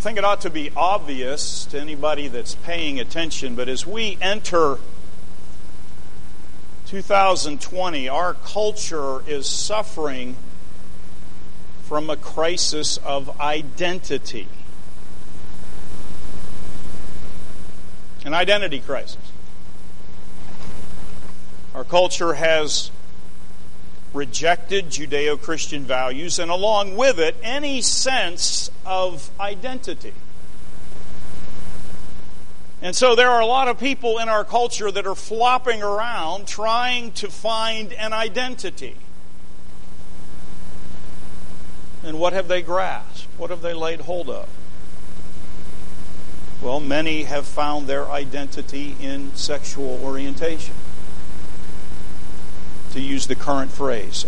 think it ought to be obvious to anybody that's paying attention, but as we enter 2020, our culture is suffering from a crisis of identity. An identity crisis. Our culture has rejected Judeo-Christian values, and along with it, any sense of identity. And so there are a lot of people in our culture that are flopping around trying to find an identity. And what have they grasped? What have they laid hold of? Well, many have found their identity in sexual orientation. To use the current phrase,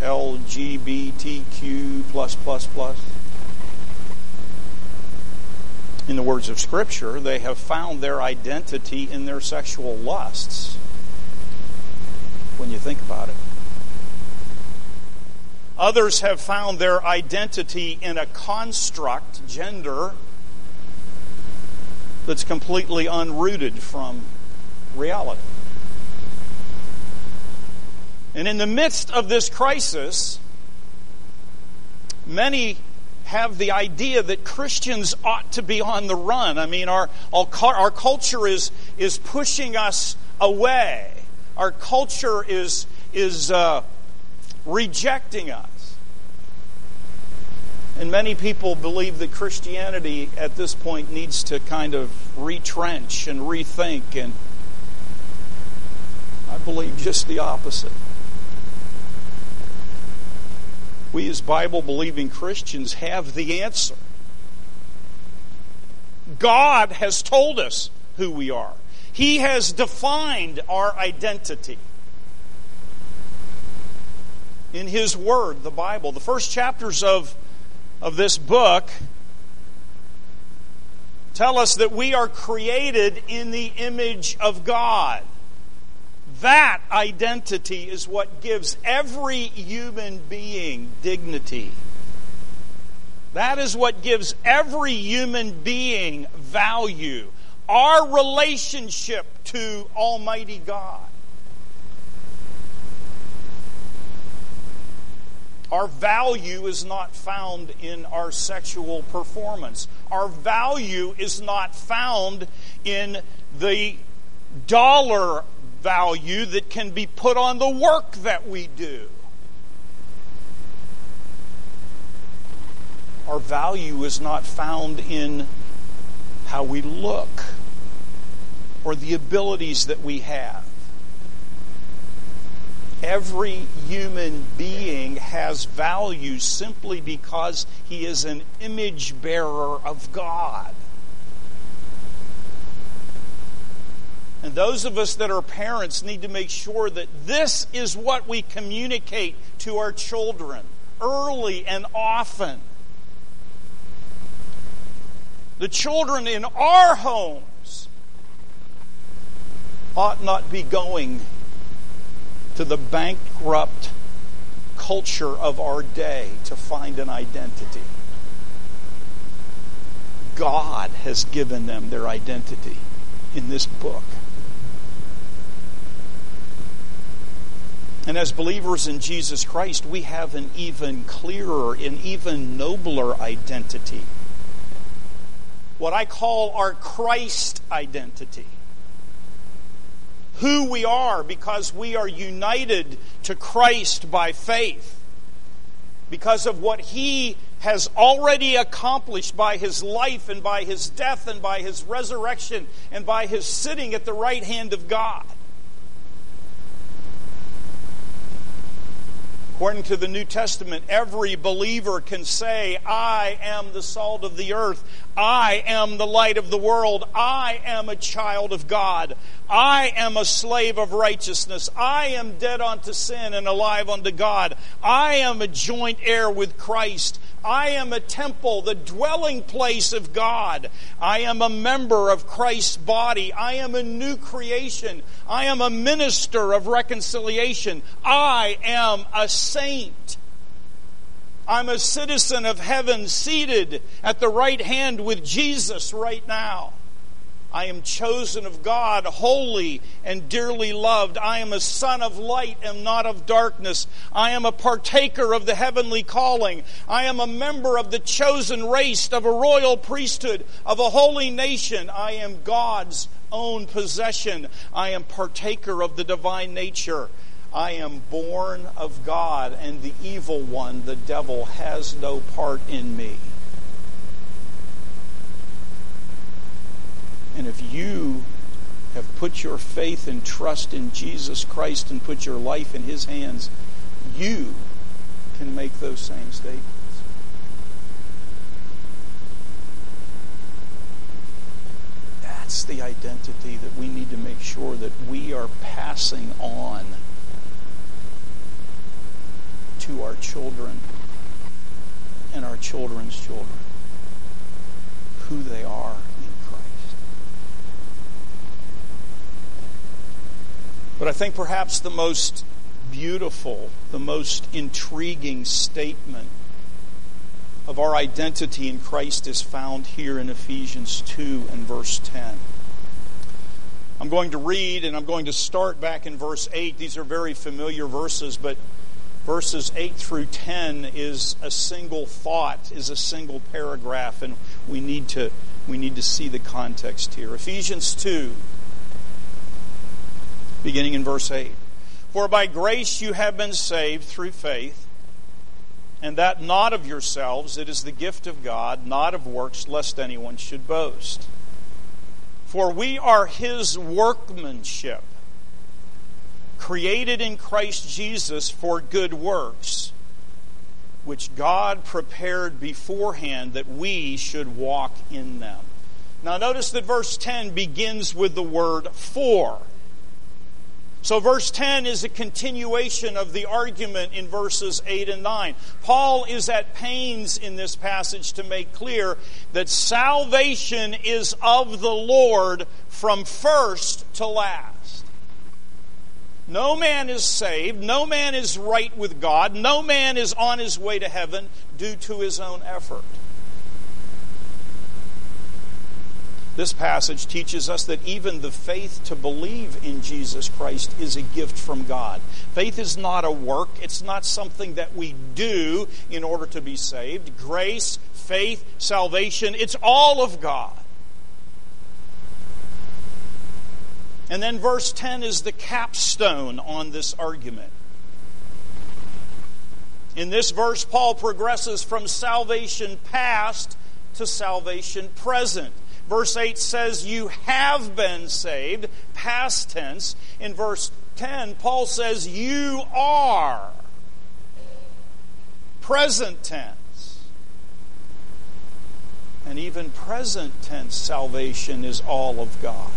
LGBTQ+++. In the words of Scripture, they have found their identity in their sexual lusts. When you think about it. Others have found their identity in a construct, gender, that's completely unrooted from reality. And in the midst of this crisis, many have the idea that Christians ought to be on the run. I mean, our culture is pushing us away. Our culture is rejecting us. And many people believe that Christianity at this point needs to kind of retrench and rethink, and I believe just the opposite. We as Bible-believing Christians have the answer. God has told us who we are. He has defined our identity. In His Word, the Bible, the first chapters of this book tell us that we are created in the image of God. That identity is what gives every human being dignity. That is what gives every human being value. Our relationship to Almighty God. Our value is not found in our sexual performance. Our value is not found in the dollar value that can be put on the work that we do. Our value is not found in how we look or the abilities that we have. Every human being has value simply because he is an image bearer of God. And those of us that are parents need to make sure that this is what we communicate to our children early and often. The children in our homes ought not be going to the bankrupt culture of our day to find an identity. God has given them their identity in this book. And as believers in Jesus Christ, we have an even clearer and even nobler identity. What I call our Christ identity. Who we are because we are united to Christ by faith. Because of what He has already accomplished by His life and by His death and by His resurrection and by His sitting at the right hand of God. According to the New Testament, every believer can say, I am the salt of the earth. I am the light of the world. I am a child of God. I am a slave of righteousness. I am dead unto sin and alive unto God. I am a joint heir with Christ. I am a temple, the dwelling place of God. I am a member of Christ's body. I am a new creation. I am a minister of reconciliation. I am a saint. I'm a citizen of heaven, seated at the right hand with Jesus right now. I am chosen of God, holy and dearly loved. I am a son of light and not of darkness. I am a partaker of the heavenly calling. I am a member of the chosen race, of a royal priesthood, of a holy nation. I am God's own possession. I am partaker of the divine nature. I am born of God, and the evil one, the devil, has no part in me. And if you have put your faith and trust in Jesus Christ and put your life in His hands, you can make those same statements. That's the identity that we need to make sure that we are passing on to our children and our children's children. Who they are in Christ. But I think perhaps the most beautiful, the most intriguing statement of our identity in Christ is found here in Ephesians 2 and verse 10. I'm going to read, and I'm going to start back in verse 8. These are very familiar verses, but verses 8 through 10 is a single thought, is a single paragraph, and we need to see the context here. Ephesians 2, beginning in verse 8. For by grace you have been saved through faith, and that not of yourselves, it is the gift of God, not of works, lest anyone should boast. For we are His workmanship, created in Christ Jesus for good works, which God prepared beforehand that we should walk in them. Now notice that verse 10 begins with the word for. So verse 10 is a continuation of the argument in verses 8 and 9. Paul is at pains in this passage to make clear that salvation is of the Lord from first to last. No man is saved, no man is right with God, no man is on his way to heaven due to his own effort. This passage teaches us that even the faith to believe in Jesus Christ is a gift from God. Faith is not a work. It's not something that we do in order to be saved. Grace, faith, salvation, it's all of God. And then verse 10 is the capstone on this argument. In this verse, Paul progresses from salvation past to salvation present. Verse 8 says, you have been saved, past tense. In verse 10, Paul says, you are, present tense. And even present tense salvation is all of God.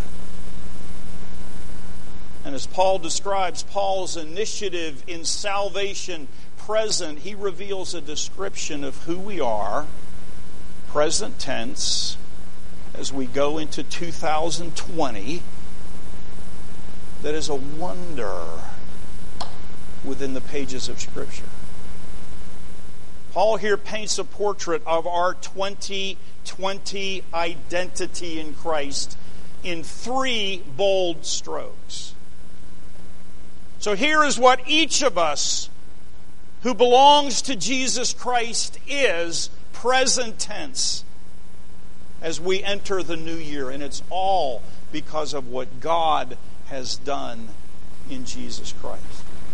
And as Paul describes Paul's initiative in salvation present, he reveals a description of who we are, present tense, as we go into 2020, that is a wonder within the pages of Scripture. Paul here paints a portrait of our 2020 identity in Christ in 3 bold strokes. So here is what each of us who belongs to Jesus Christ is, present tense, as we enter the new year. And it's all because of what God has done in Jesus Christ.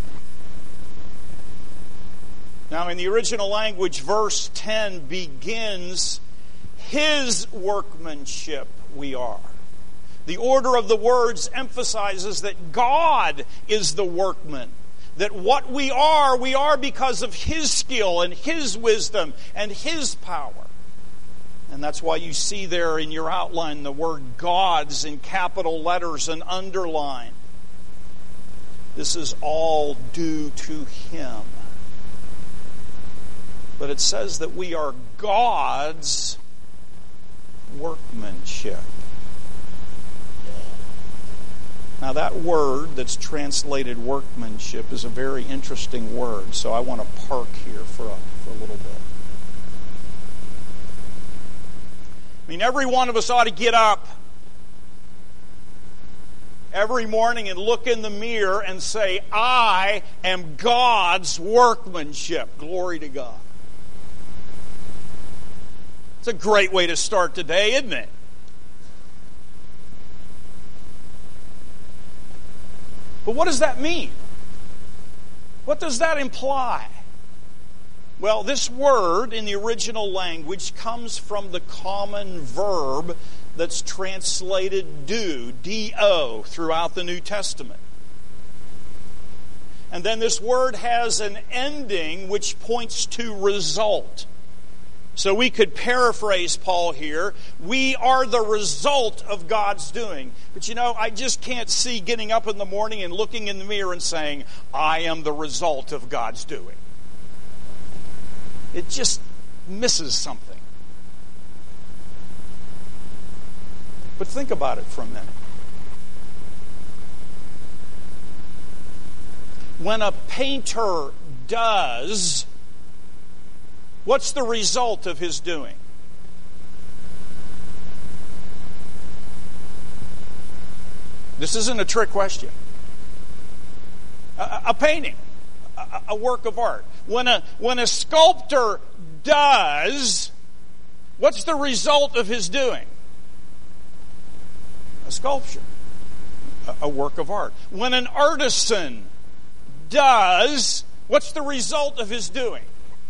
Now, in the original language, verse 10 begins, His workmanship we are. The order of the words emphasizes that God is the workman. That what we are because of His skill and His wisdom and His power. And that's why you see there in your outline the word God's in capital letters and underlined. This is all due to Him. But it says that we are God's workmanship. Now that word that's translated workmanship is a very interesting word, so I want to park here for a little bit. I mean, every one of us ought to get up every morning and look in the mirror and say, I am God's workmanship. Glory to God. It's a great way to start today, isn't it? But what does that mean? What does that imply? Well, this word in the original language comes from the common verb that's translated do, D-O, throughout the New Testament. And then this word has an ending which points to result. So we could paraphrase Paul here. We are the result of God's doing. But you know, I just can't see getting up in the morning and looking in the mirror and saying, I am the result of God's doing. It just misses something. But think about it for a minute. When a painter does, what's the result of his doing? This isn't a trick question. A painting, a work of art. When a sculptor does, what's the result of his doing? A sculpture, a work of art. When an artisan does, what's the result of his doing?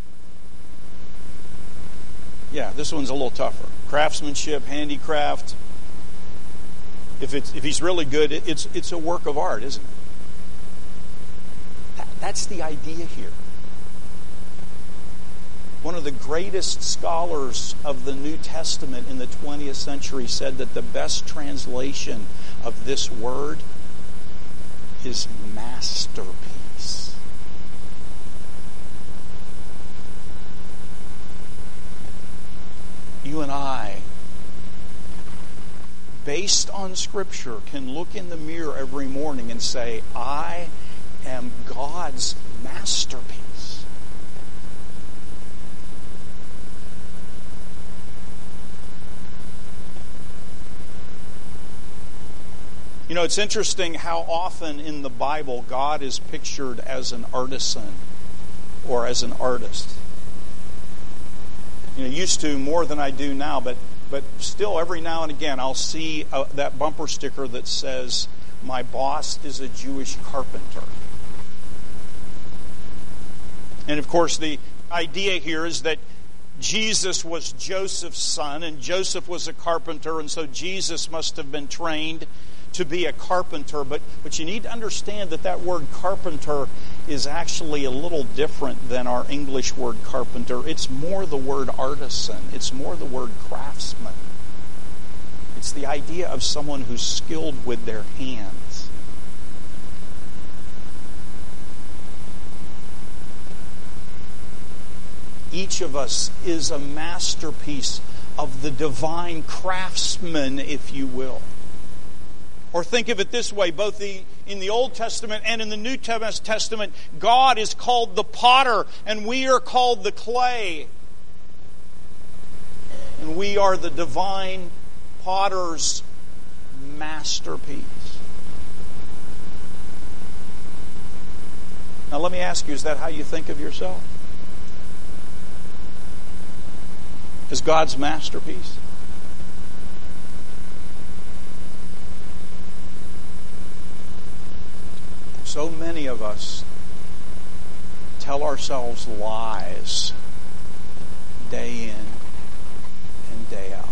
Yeah, this one's a little tougher. Craftsmanship, handicraft. If he's really good, it's a work of art, isn't it? That's the idea here. One of the greatest scholars of the New Testament in the 20th century said that the best translation of this word is masterpiece. You and I, based on Scripture, can look in the mirror every morning and say, I am God's masterpiece. You know, it's interesting how often in the Bible God is pictured as an artisan or as an artist. You know, used to more than I do now, but still every now and again I'll see that bumper sticker that says, my boss is a Jewish carpenter. And of course the idea here is that Jesus was Joseph's son, and Joseph was a carpenter, and so Jesus must have been trained to be a carpenter. But you need to understand that word carpenter is actually a little different than our English word carpenter. It's more the word artisan. It's more the word craftsman. It's the idea of someone who's skilled with their hands. Each of us is a masterpiece of the divine craftsman, if you will. Or think of it this way, both in the Old Testament and in the New Testament, God is called the potter, and we are called the clay. And we are the divine potter's masterpiece. Now let me ask you, is that how you think of yourself? As God's masterpiece? So many of us tell ourselves lies day in and day out.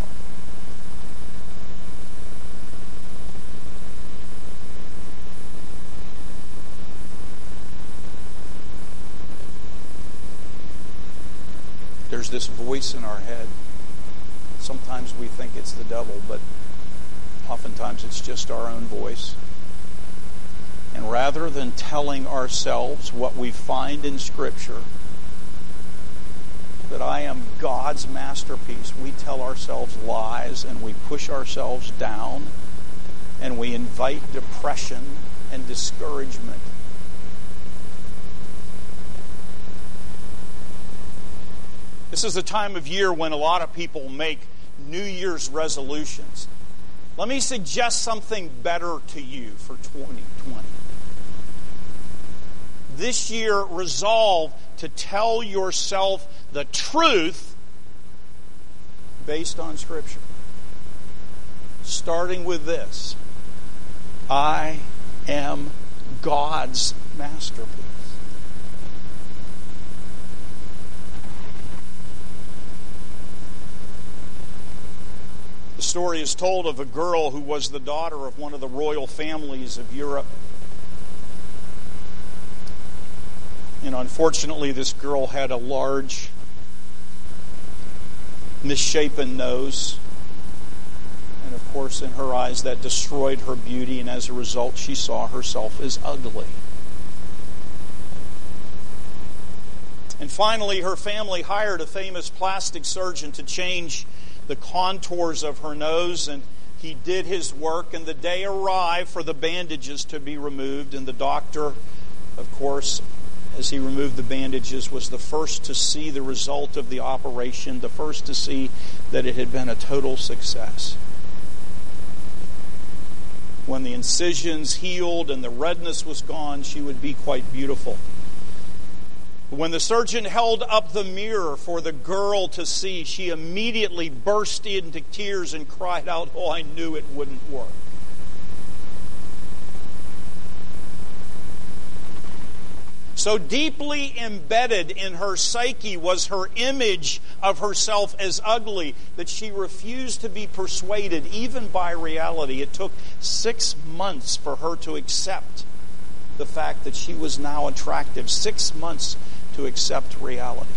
There's this voice in our head. Sometimes we think it's the devil, but oftentimes it's just our own voice. And rather than telling ourselves what we find in Scripture, that I am God's masterpiece, we tell ourselves lies and we push ourselves down and we invite depression and discouragement. This is a time of year when a lot of people make New Year's resolutions. Let me suggest something better to you for 2020. This year, resolve to tell yourself the truth based on Scripture. Starting with this: I am God's masterpiece. The story is told of a girl who was the daughter of one of the royal families of Europe. And unfortunately, this girl had a large, misshapen nose. And of course, in her eyes, that destroyed her beauty, and as a result, she saw herself as ugly. And finally, her family hired a famous plastic surgeon to change the contours of her nose, and he did his work, and the day arrived for the bandages to be removed, and the doctor, of course, as he removed the bandages, was the first to see the result of the operation, the first to see that it had been a total success. When the incisions healed and the redness was gone, she would be quite beautiful. When the surgeon held up the mirror for the girl to see, she immediately burst into tears and cried out, "Oh, I knew it wouldn't work." So deeply embedded in her psyche was her image of herself as ugly that she refused to be persuaded even by reality. It took 6 months for her to accept the fact that she was now attractive. 6 months to accept reality.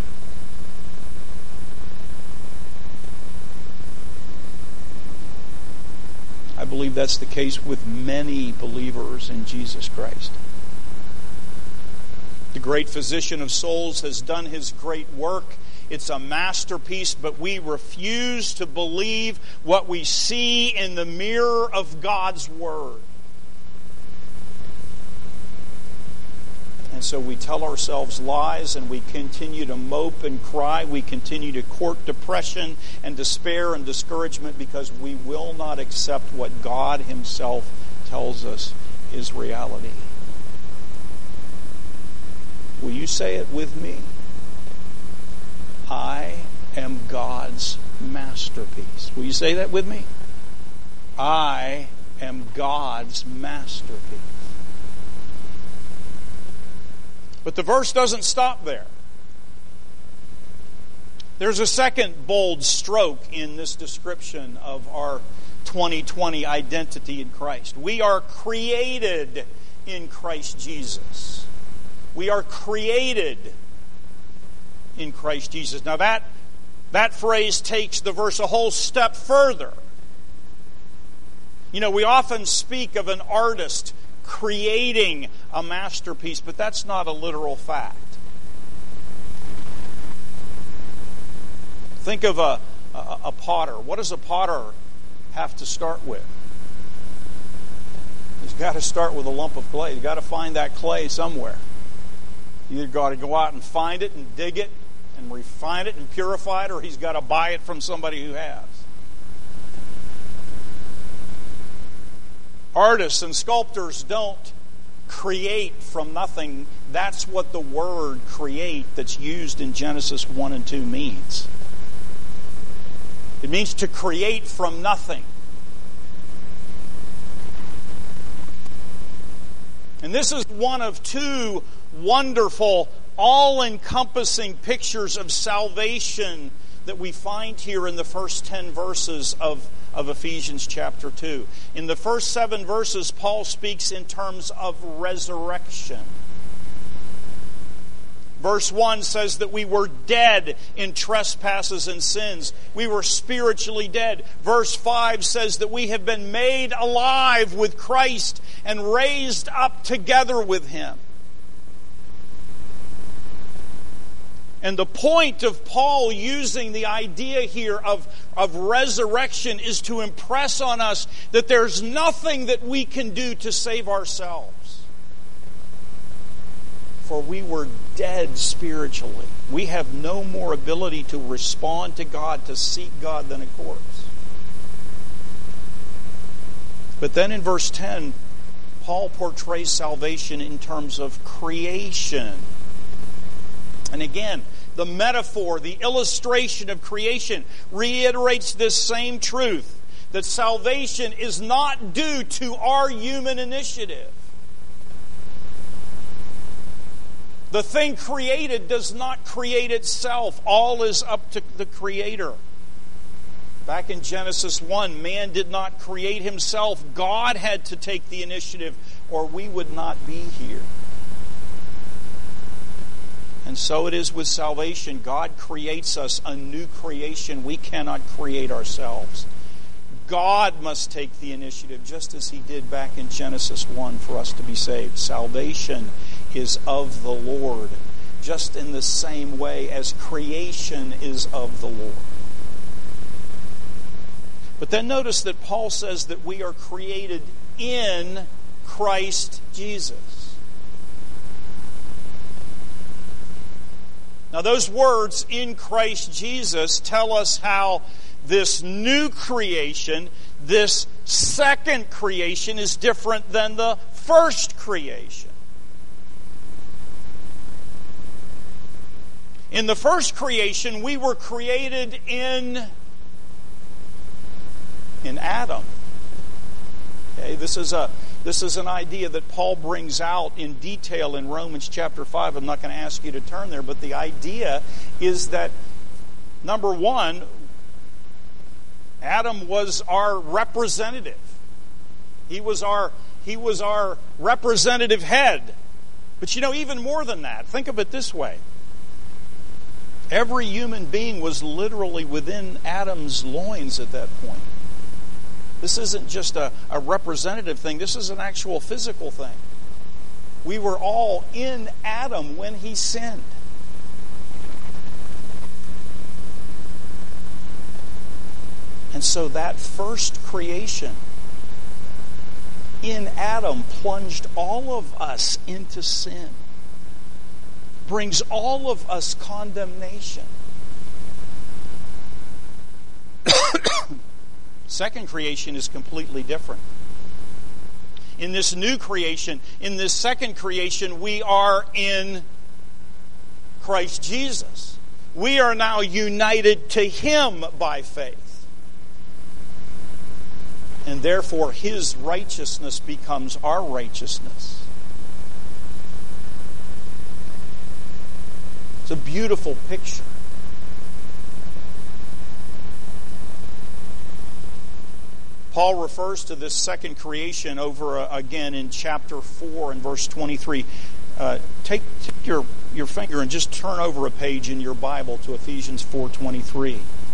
I believe that's the case with many believers in Jesus Christ. The great physician of souls has done his great work. It's a masterpiece, but we refuse to believe what we see in the mirror of God's Word. And so we tell ourselves lies, and we continue to mope and cry. We continue to court depression and despair and discouragement because we will not accept what God Himself tells us is reality. Will you say it with me? I am God's masterpiece. Will you say that with me? I am God's masterpiece. But the verse doesn't stop there. There's a second bold stroke in this description of our 2020 identity in Christ. We are created in Christ Jesus. We are created in Christ Jesus. Now that phrase takes the verse a whole step further. You know, we often speak of an artist creating a masterpiece, but that's not a literal fact. Think of a potter. What does a potter have to start with? He's got to start with a lump of clay. He's got to find that clay somewhere. You either got to go out and find it and dig it and refine it and purify it, or he's got to buy it from somebody who has. Artists and sculptors don't create from nothing. That's what the word create that's used in Genesis 1 and 2 means. It means to create from nothing. And this is one of two wonderful, all-encompassing pictures of salvation that we find here in the first 10 verses of Ephesians chapter 2. In the first 7 verses, Paul speaks in terms of resurrection. Verse 1 says that we were dead in trespasses and sins. We were spiritually dead. Verse 5 says that we have been made alive with Christ and raised up together with Him. And the point of Paul using the idea here of resurrection is to impress on us that there's nothing that we can do to save ourselves. For we were dead spiritually. We have no more ability to respond to God, to seek God, than a corpse. But then in verse 10, Paul portrays salvation in terms of creation. And again, the metaphor, the illustration of creation reiterates this same truth, that salvation is not due to our human initiative. The thing created does not create itself. All is up to the Creator. Back in Genesis 1, man did not create himself. God had to take the initiative, or we would not be here. And so it is with salvation. God creates us a new creation. We cannot create ourselves. God must take the initiative, just as He did back in Genesis 1 for us to be saved. Salvation is of the Lord, just in the same way as creation is of the Lord. But then notice that Paul says that we are created in Christ Jesus. Now those words, in Christ Jesus, tell us how this new creation, this second creation, is different than the first creation. In the first creation, we were created in Adam. Okay, this is an idea that Paul brings out in detail in Romans chapter 5. I'm not going to ask you to turn there, but the idea is that, number one, Adam was our representative. He was our representative head. But even more than that, think of it this way. Every human being was literally within Adam's loins at that point. This isn't just a representative thing. This is an actual physical thing. We were all in Adam when he sinned. And so that first creation in Adam plunged all of us into sin. Brings all of us condemnation. Second creation is completely different. In this new creation, in this second creation, we are in Christ Jesus. We are now united to Him by faith. And therefore, His righteousness becomes our righteousness. It's a beautiful picture. Paul refers to this second creation over again in chapter 4 and verse 23. Take your finger and just turn over a page in your Bible to Ephesians 4:23.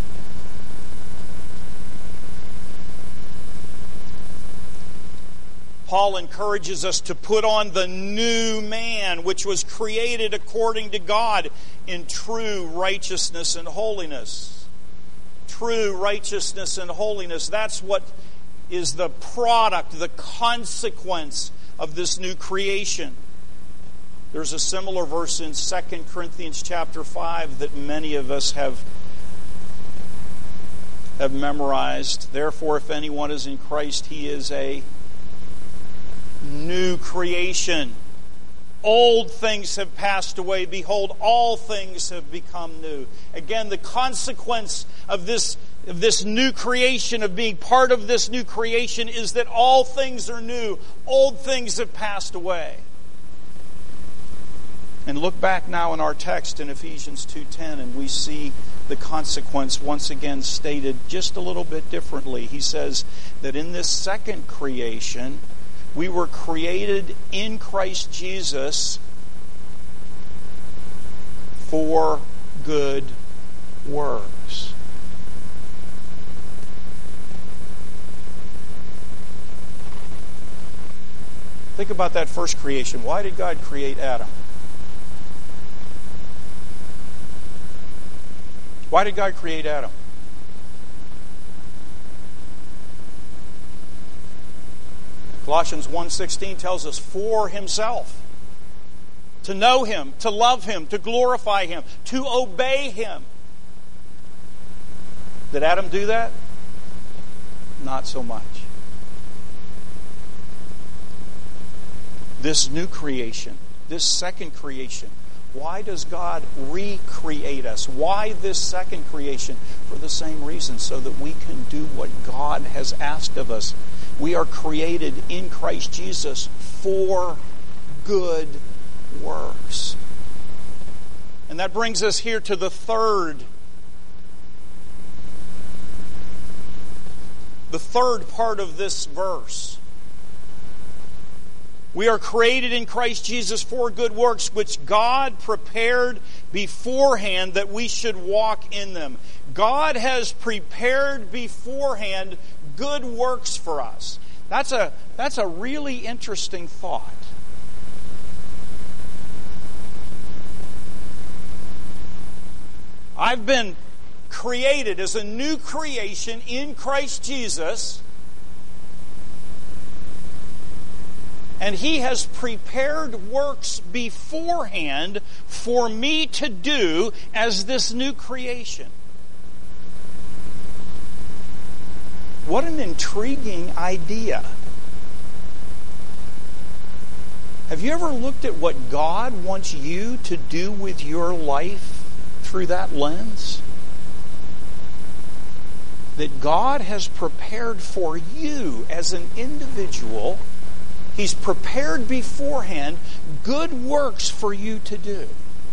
Paul encourages us to put on the new man, which was created according to God in true righteousness and holiness. True righteousness and holiness. That's what is the product, the consequence of this new creation. There's a similar verse in 2 Corinthians chapter 5 that many of us have memorized. Therefore, if anyone is in Christ, he is a new creation. Old things have passed away. Behold, all things have become new. Again, the consequence of this new creation, of being part of this new creation, is that all things are new. Old things have passed away. And look back now in our text in Ephesians 2:10, and we see the consequence once again stated just a little bit differently. He says that in this second creation, we were created in Christ Jesus for good works. Think about that first creation. Why did God create Adam? Why did God create Adam? Colossians 1:16 tells us for Himself, to know Him, to love Him, to glorify Him, to obey Him. Did Adam do that? Not so much. This new creation, this second creation, why does God recreate us? Why this second creation? For the same reason, so that we can do what God has asked of us. We are created in Christ Jesus for good works. And that brings us here to the third part of this verse. We are created in Christ Jesus for good works, which God prepared beforehand that we should walk in them. God has prepared beforehand good works for us. That's a really interesting thought. I've been created as a new creation in Christ Jesus, and He has prepared works beforehand for me to do as this new creation. What an intriguing idea. Have you ever looked at what God wants you to do with your life through that lens? That God has prepared for you as an individual. He's prepared beforehand good works for you to do.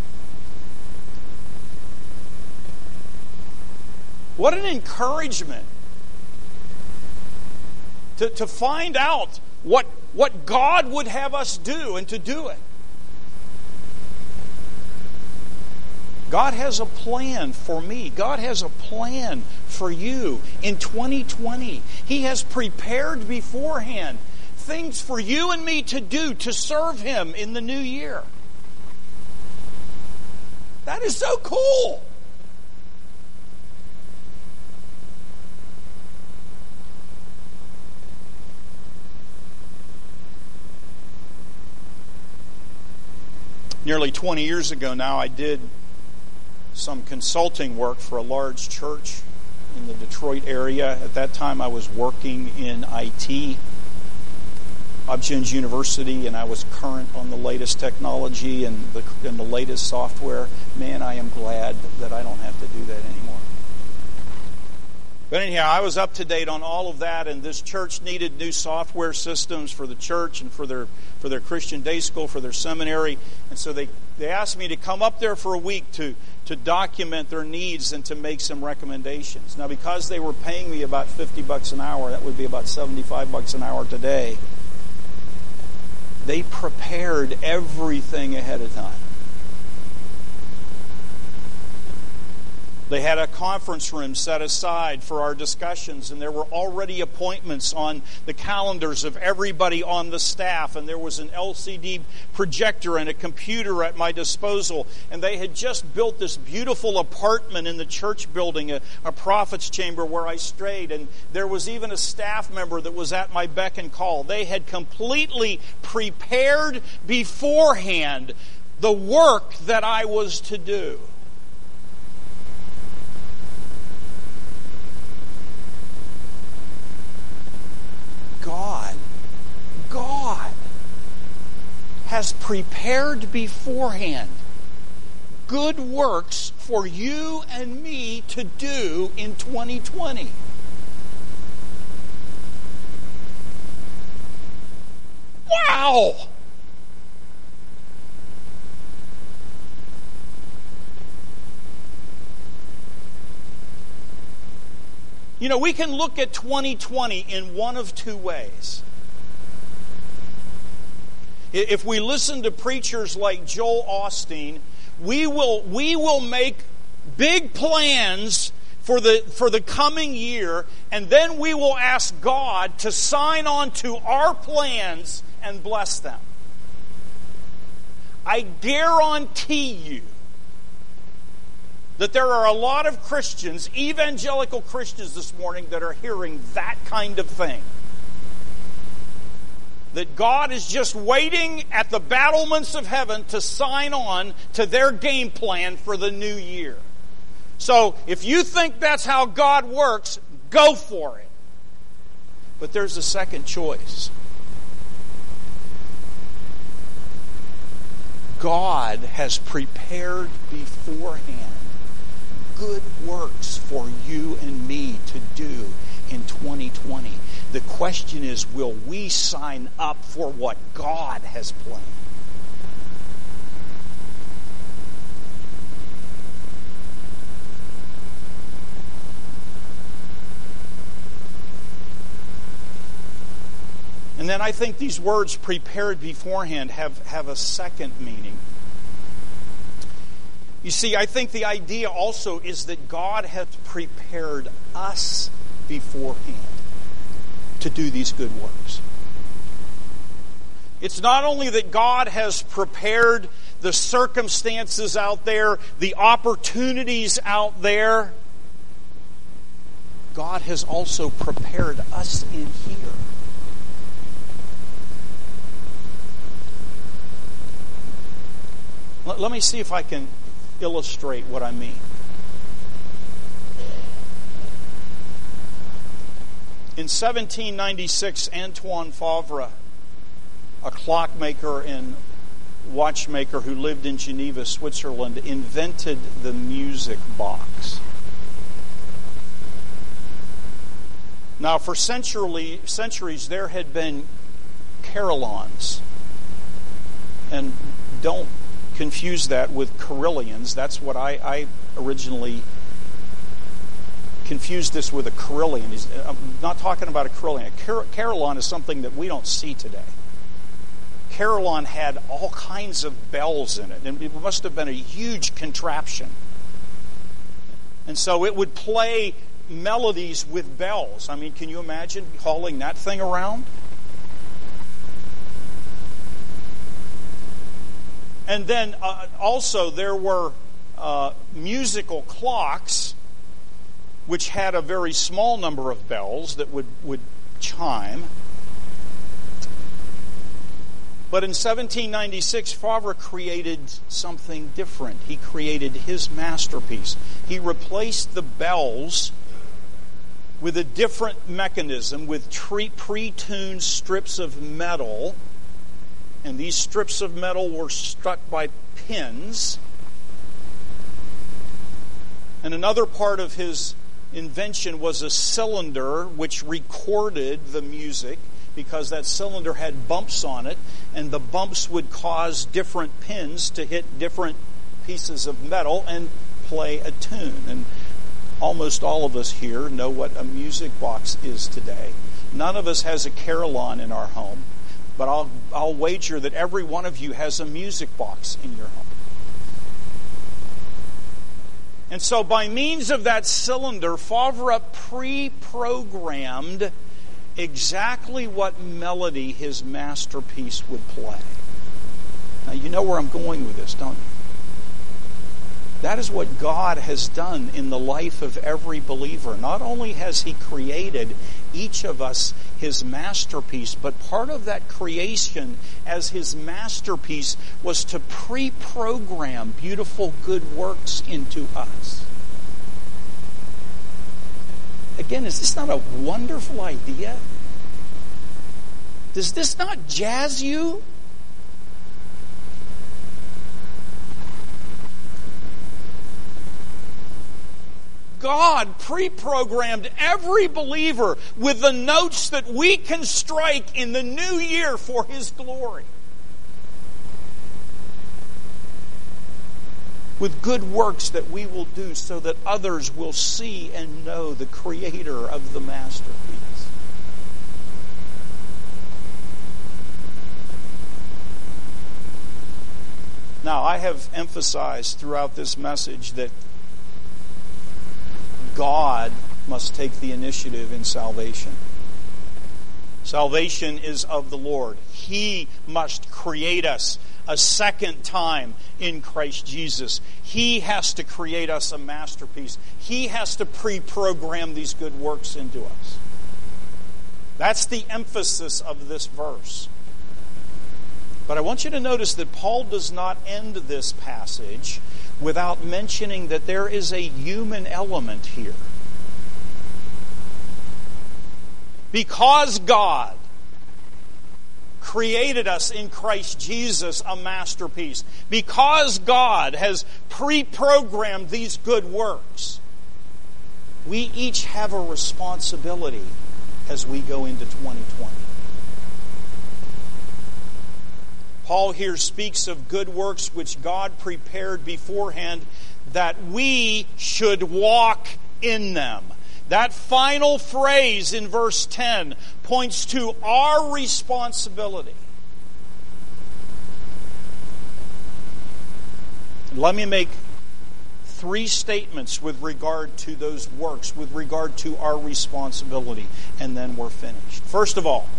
What an encouragement to find out what God would have us do and to do it. God has a plan for me. God has a plan for you in 2020. He has prepared beforehand things for you and me to do to serve Him in the new year. That is so cool. Nearly 20 years ago now, I did some consulting work for a large church in the Detroit area. At that time, I was working in IT, Hopkins University, and I was current on the latest technology and the latest software. Man, I am glad that I don't have to do that anymore. But anyhow, I was up to date on all of that, and this church needed new software systems for the church and for their Christian day school, for their seminary. And so they asked me to come up there for a week to document their needs and to make some recommendations. Now, because they were paying me about $50 an hour, that would be about $75 an hour today, they prepared everything ahead of time. They had a conference room set aside for our discussions, and there were already appointments on the calendars of everybody on the staff, and there was an LCD projector and a computer at my disposal, and they had just built this beautiful apartment in the church building, a prophet's chamber where I stayed, and there was even a staff member that was at my beck and call. They had completely prepared beforehand the work that I was to do. God has prepared beforehand good works for you and me to do in 2020. Wow! You know, we can look at 2020 in one of two ways. If we listen to preachers like Joel Osteen, we will make big plans for the coming year, and then we will ask God to sign on to our plans and bless them. I guarantee you that there are a lot of Christians, evangelical Christians this morning, that are hearing that kind of thing. that God is just waiting at the battlements of heaven to sign on to their game plan for the new year. So if you think that's how God works, go for it. But there's a second choice. God has prepared beforehand good works for you and me to do in 2020. The question is, will we sign up for what God has planned? And then I think these words prepared beforehand have a second meaning. You see, I think the idea also is that God has prepared us beforehand to do these good works. It's not only that God has prepared the circumstances out there, the opportunities out there, God has also prepared us in here. Let me see if I can illustrate what I mean. In 1796, Antoine Favre, a clockmaker and watchmaker who lived in Geneva, Switzerland, invented the music box. Now, for centuries there had been carillons. And don't confuse that with carillons. That's what I originally confused this with a carillon. I'm not talking about a carillon. A carillon is something that we don't see today. Carillon had all kinds of bells in it, and it must have been a huge contraption. And so it would play melodies with bells. I mean, can you imagine hauling that thing around? And then also there were musical clocks which had a very small number of bells that would chime. But in 1796, Favre created something different. He created his masterpiece. He replaced the bells with a different mechanism, with pre-tuned strips of metal. And these strips of metal were struck by pins. And another part of his invention was a cylinder which recorded the music, because that cylinder had bumps on it, and the bumps would cause different pins to hit different pieces of metal and play a tune. And almost all of us here know what a music box is today. None of us has a carillon in our home. But I'll wager that every one of you has a music box in your home. And so by means of that cylinder, Favre pre-programmed exactly what melody his masterpiece would play. Now you know where I'm going with this, don't you? That is what God has done in the life of every believer. Not only has He created each of us His masterpiece, but part of that creation as His masterpiece was to pre-program beautiful good works into us. Again, is this not a wonderful idea? Does this not jazz you? God pre-programmed every believer with the notes that we can strike in the new year for His glory. With good works that we will do so that others will see and know the Creator of the masterpiece. Now, I have emphasized throughout this message that God must take the initiative in salvation. Salvation is of the Lord. He must create us a second time in Christ Jesus. He has to create us a masterpiece. He has to pre-program these good works into us. That's the emphasis of this verse. But I want you to notice that Paul does not end this passage without mentioning that there is a human element here. Because God created us in Christ Jesus a masterpiece, because God has pre-programmed these good works, we each have a responsibility as we go into 2020. Paul here speaks of good works which God prepared beforehand that we should walk in them. That final phrase in verse 10 points to our responsibility. Let me make 3 statements with regard to those works, with regard to our responsibility, and then we're finished. First of all,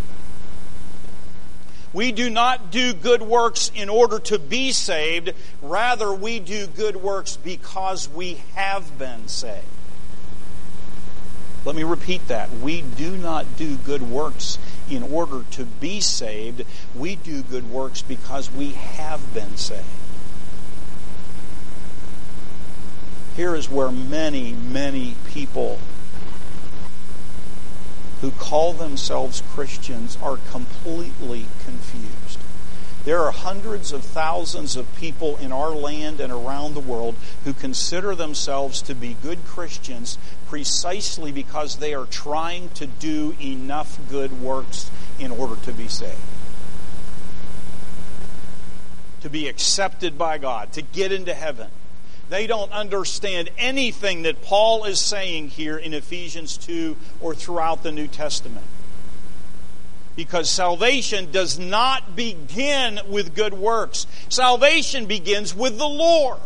we do not do good works in order to be saved. Rather, we do good works because we have been saved. Let me repeat that. We do not do good works in order to be saved. We do good works because we have been saved. Here is where many, many people who call themselves Christians are completely confused. There are hundreds of thousands of people in our land and around the world who consider themselves to be good Christians precisely because they are trying to do enough good works in order to be saved. To be accepted by God, to get into heaven. They don't understand anything that Paul is saying here in Ephesians 2 or throughout the New Testament. Because salvation does not begin with good works. Salvation begins with the Lord.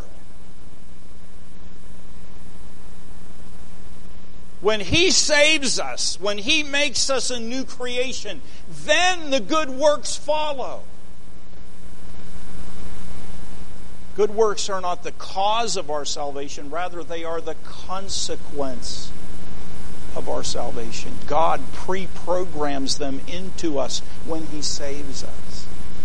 When He saves us, when He makes us a new creation, then the good works follow. Good works are not the cause of our salvation, rather they are the consequence of our salvation. God pre-programs them into us when He saves us.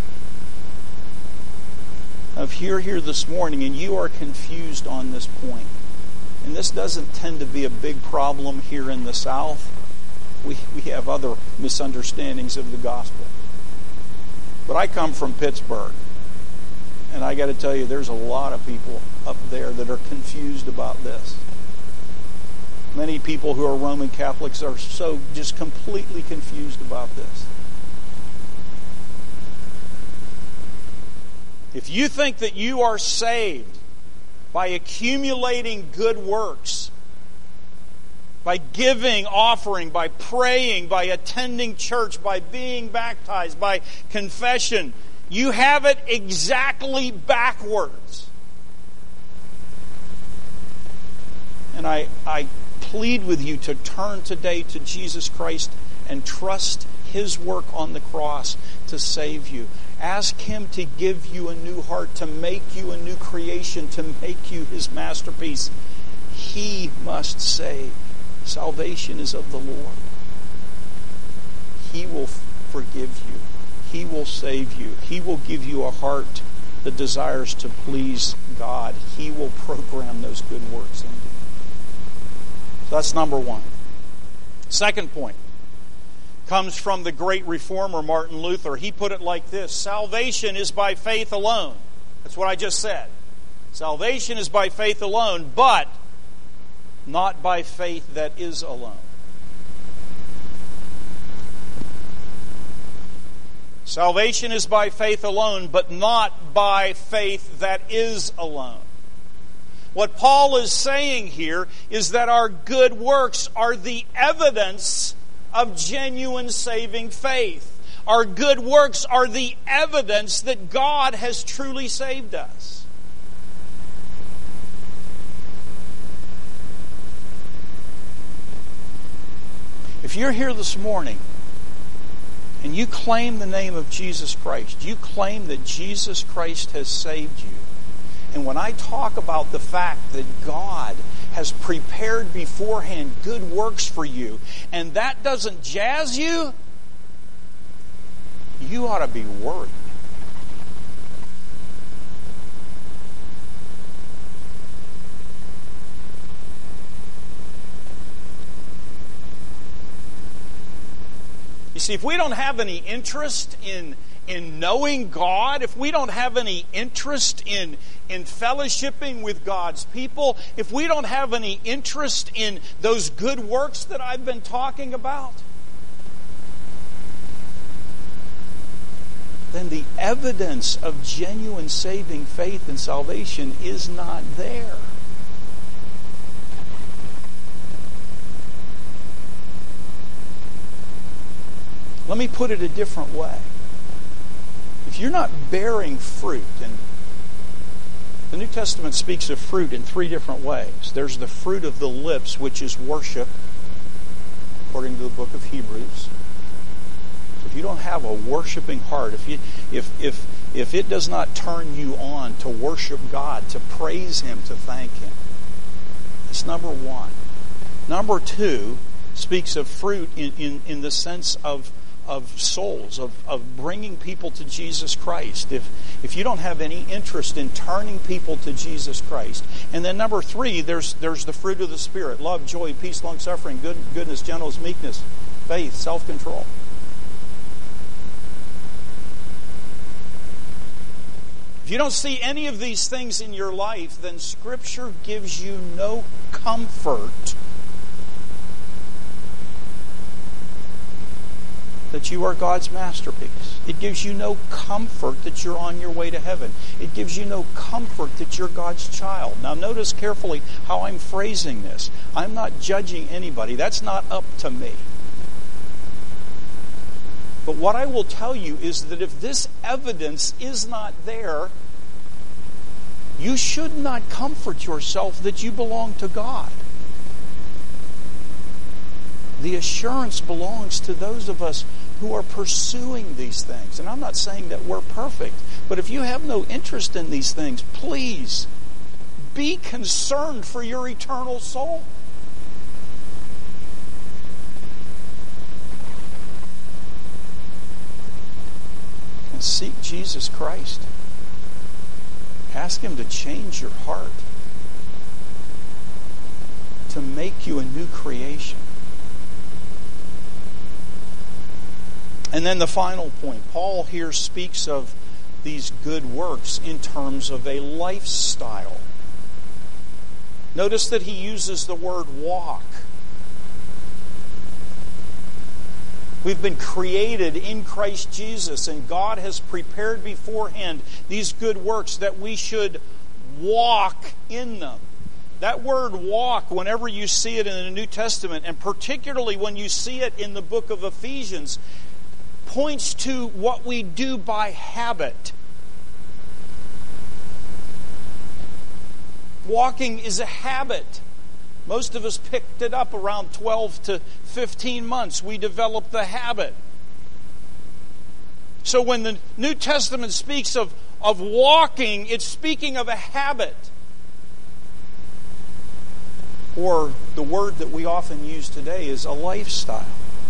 Now, if you're here this morning and you are confused on this point, and this doesn't tend to be a big problem here in the South, we have other misunderstandings of the gospel. But I come from Pittsburgh. And I got to tell you, there's a lot of people up there that are confused about this. Many people who are Roman Catholics are so just completely confused about this. If you think that you are saved by accumulating good works, by giving, offering, by praying, by attending church, by being baptized, by confession, you have it exactly backwards. And I plead with you to turn today to Jesus Christ and trust His work on the cross to save you. Ask Him to give you a new heart, to make you a new creation, to make you His masterpiece. He must save. Salvation is of the Lord. He will forgive you. He will save you. He will give you a heart that desires to please God. He will program those good works into you. So that's number one. Second point comes from the great reformer Martin Luther. He put it like this: salvation is by faith alone. That's what I just said. Salvation is by faith alone, but not by faith that is alone. Salvation is by faith alone, but not by faith that is alone. What Paul is saying here is that our good works are the evidence of genuine saving faith. Our good works are the evidence that God has truly saved us. If you're here this morning and you claim the name of Jesus Christ, you claim that Jesus Christ has saved you. And when I talk about the fact that God has prepared beforehand good works for you, and that doesn't jazz you, you ought to be worried. You see, if we don't have any interest in knowing God, if we don't have any interest in fellowshipping with God's people, if we don't have any interest in those good works that I've been talking about, then the evidence of genuine saving faith and salvation is not there. Let me put it a different way. If you're not bearing fruit, and the New Testament speaks of fruit in three different ways. There's the fruit of the lips, which is worship, according to the book of Hebrews. So if you don't have a worshiping heart, if it does not turn you on to worship God, to praise Him, to thank Him, that's number one. Number two speaks of fruit in the sense of souls, of bringing people to Jesus Christ. If you don't have any interest in turning people to Jesus Christ. And then number three, there's the fruit of the Spirit: love, joy, peace, long-suffering, goodness, gentleness, meekness, faith, self-control. If you don't see any of these things in your life, then Scripture gives you no comfort that you are God's masterpiece. It gives you no comfort that you're on your way to heaven. It gives you no comfort that you're God's child. Now notice carefully how I'm phrasing this. I'm not judging anybody. That's not up to me. But what I will tell you is that if this evidence is not there, you should not comfort yourself that you belong to God. The assurance belongs to those of us who are pursuing these things. And I'm not saying that we're perfect, but if you have no interest in these things, please be concerned for your eternal soul. And seek Jesus Christ. Ask Him to change your heart, to make you a new creation. And then the final point, Paul here speaks of these good works in terms of a lifestyle. Notice that he uses the word walk. We've been created in Christ Jesus, and God has prepared beforehand these good works that we should walk in them. That word walk, whenever you see it in the New Testament, and particularly when you see it in the book of Ephesians, points to what we do by habit. Walking is a habit. Most of us picked it up around 12 to 15 months. We developed the habit. So when the New Testament speaks of walking, it's speaking of a habit. Or the word that we often use today is a lifestyle.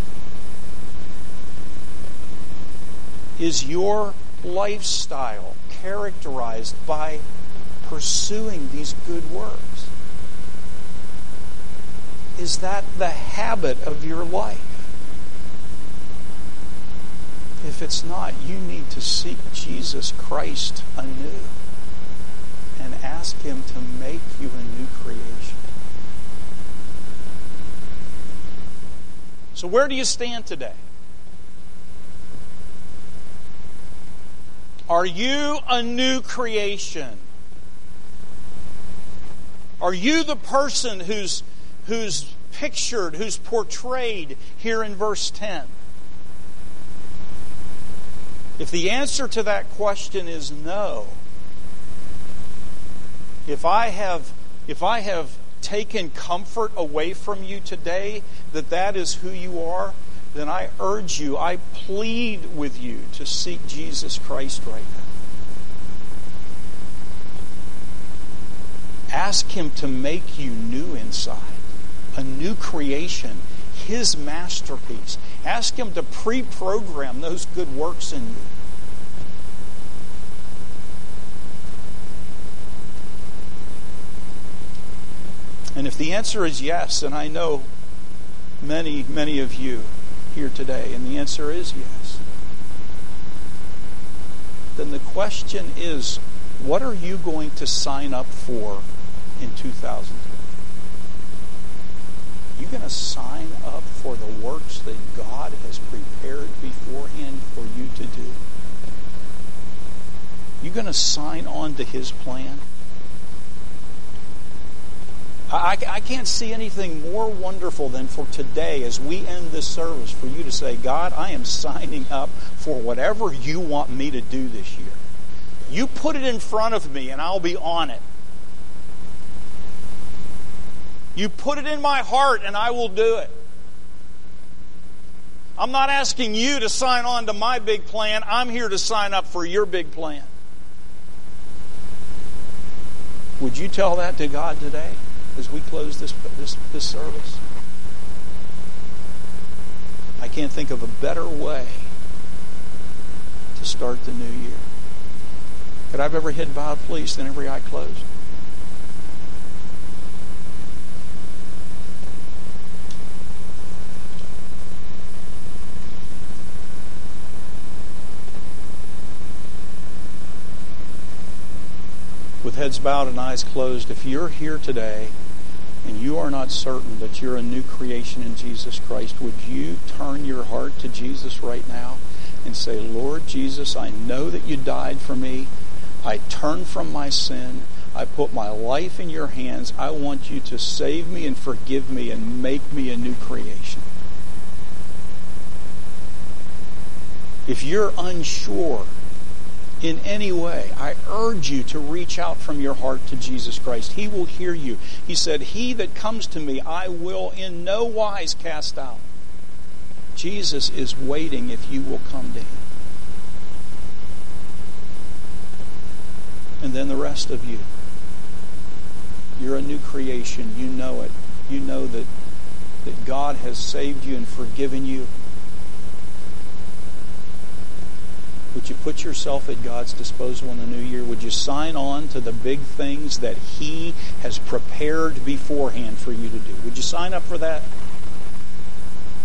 Is your lifestyle characterized by pursuing these good works? Is that the habit of your life? If it's not, you need to seek Jesus Christ anew and ask Him to make you a new creation. So where do you stand today? Are you a new creation? Are you the person who's pictured, who's portrayed here in verse 10? If the answer to that question is no, if I have taken comfort away from you today that is who you are, then I urge you, I plead with you to seek Jesus Christ right now. Ask Him to make you new inside, a new creation, His masterpiece. Ask Him to pre-program those good works in you. And if the answer is yes, and I know many of you, here today? And the answer is yes. Then the question is, what are you going to sign up for in 2020? You're going to sign up for the works that God has prepared beforehand for you to do. You're going to sign on to His plan. I can't see anything more wonderful than for today, as we end this service, for you to say, God, I am signing up for whatever you want me to do this year. You put it in front of me and I'll be on it. You put it in my heart and I will do it. I'm not asking you to sign on to my big plan. I'm here to sign up for your big plan. Would you tell that to God today as we close this service? I can't think of a better way to start the new year. Could I have every head bowed, please, and every eye closed? With heads bowed and eyes closed, if you're here today and you are not certain that you're a new creation in Jesus Christ, would you turn your heart to Jesus right now and say, Lord Jesus, I know that you died for me. I turn from my sin. I put my life in your hands. I want you to save me and forgive me and make me a new creation. If you're unsure in any way, I urge you to reach out from your heart to Jesus Christ. He will hear you. He said, he that comes to me, I will in no wise cast out. Jesus is waiting if you will come to Him. And then the rest of you, you're a new creation. You know it. You know that God has saved you and forgiven you. Would you put yourself at God's disposal in the new year? Would you sign on to the big things that He has prepared beforehand for you to do? Would you sign up for that?